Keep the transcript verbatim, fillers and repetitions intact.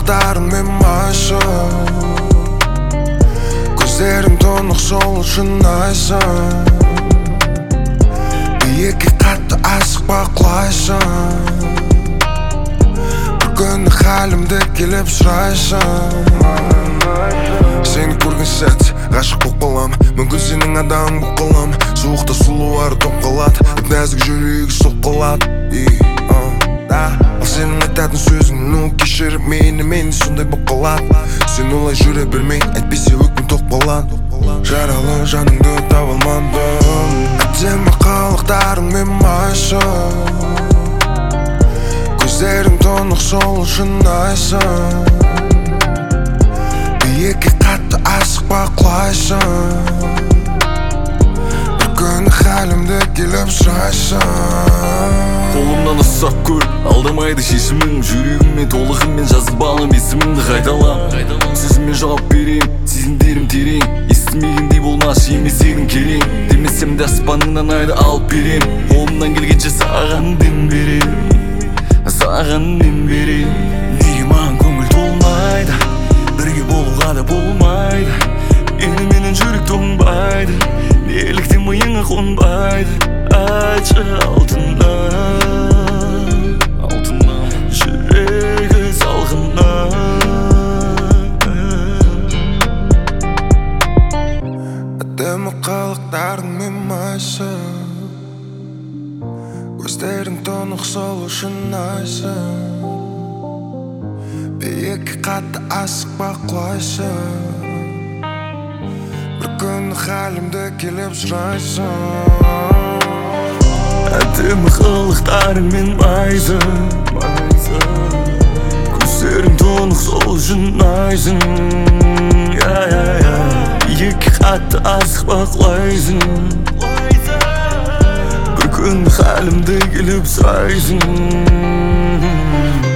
қылықтарыңмен майшын, көздерің тұнық сол үшін айсың. Биікке қатты асық бақылайсың, бір күні халімді келіп сұрайсың. Сені көрген сәт ғашық болып қалам, мүмкін сенің адам болып қалам. Суықта сұлулары топ қалады, нәзік жүрегі соқ қалады. Ал сенің айтатын сөзің, ну кешіріп мені, мені сондай болып қалады. Сен олай жүре бермей, әйтпесе өкпем тоқ болады. Жаралы жаныңды таба алмадым, әдемі қылықтарыңмен майшын, көздерің тұнық сол үшін айсың. Биікке қатты асық бақылайсың, бір күні халімді келіп сұрайсың. Қолымнан ұстап көр, алдамайды шешімің. Жүрегіммен толығымен жазып алам есіміңді қайталам. Сөзіме жауап берем, сезімдерім терең. Естімегендей болмас емес едің керең. Демесем де аспаныңнан айды алып берем. Қолымнан келгенше саған дем берем, саған дем берем. Неге маған көңіл толмайды, бірге болуға да болмайды. Мені менен жүрек тоңбайды, неліктен миыңа қонбайды. Айтшы алтыннан, алтыннан жүрегі салғыннан. Әдемі қылықтарыңмен майсың, көздерің тұнық сол үшін айсың. Биікке қатты асық бақылайсың, бір күні халімді келіп сұрайсың. Әдемі қылықтарыңмен майсың, көздерің тұнық сол үшін айсың. Биікке қатты асық бақылайсың, бір күні халімді келіп сұрайсың.